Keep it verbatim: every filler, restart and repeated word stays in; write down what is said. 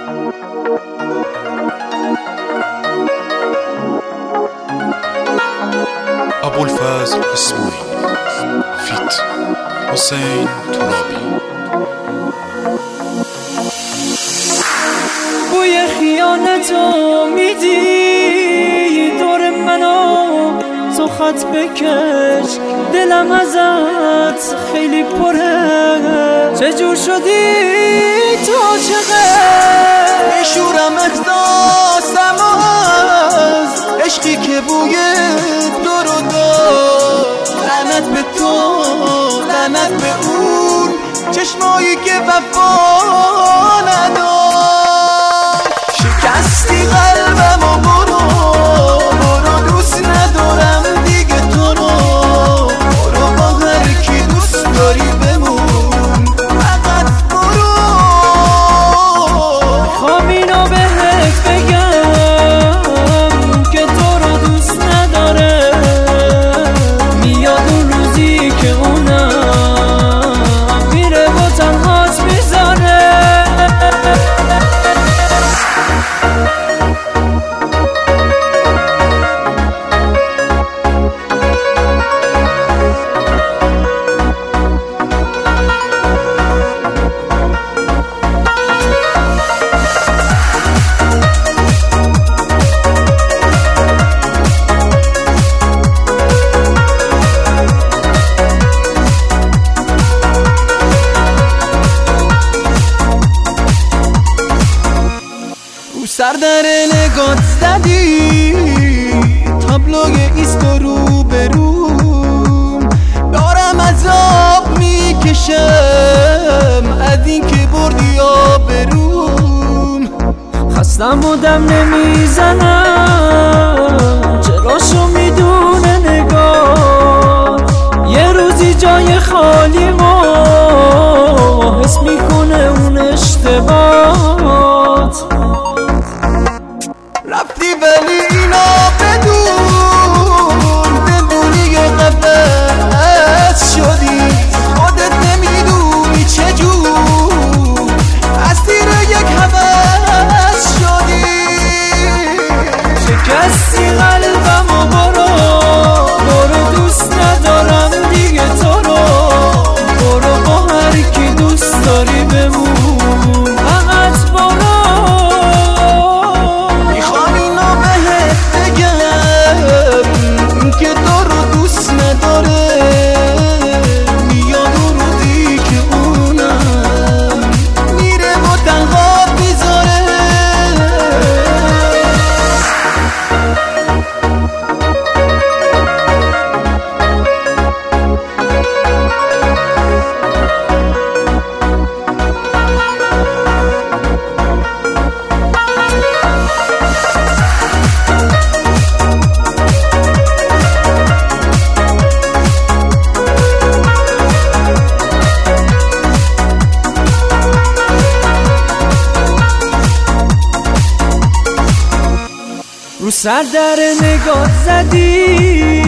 ابوالفضل اسماعیل فیت حسین ترابی. بوی خیانتو میدی دور منو، تو خط بکش دلم ازت خیلی پره. چجور شدی تو عاشقه؟ میشورم احساسم از عشقی که بوی دور و دار. لعنت به تو لعنت به اون چشمایی که وفا نداشت. شکستی قلبم و برو برو، دوست ندارم دیگه تو رو. برو با هر کی دوست داری بمون، فقط برو. میخوام اینو بهت بگم که تو رو دوست نداره. میاد اون روزی که اونم میره و تنهات میذاره. سر در نگات زدی تابلوی ایست و رو به روم. دارم عذاب میکشم از این که بردی آبروم. خستم و دم نمیزنم، چراشو میدونه نگاه. یه روزی جای خالی ما حس میکنه اون اشتباهات. رفتی ولی اینا بدون بدونی یه قفص شدی. خودت نمیدونی چجور از تیر یک هوس شدی. شکستی قلبم و برو برو، دوست ندارم دیگه تو رو. برو با هر کی دوست داری بمون، فقط برو. که تو رو دوست نداره. میاد اون روزی که اونم میره و تنها میذاره. رو سر در نگات زدی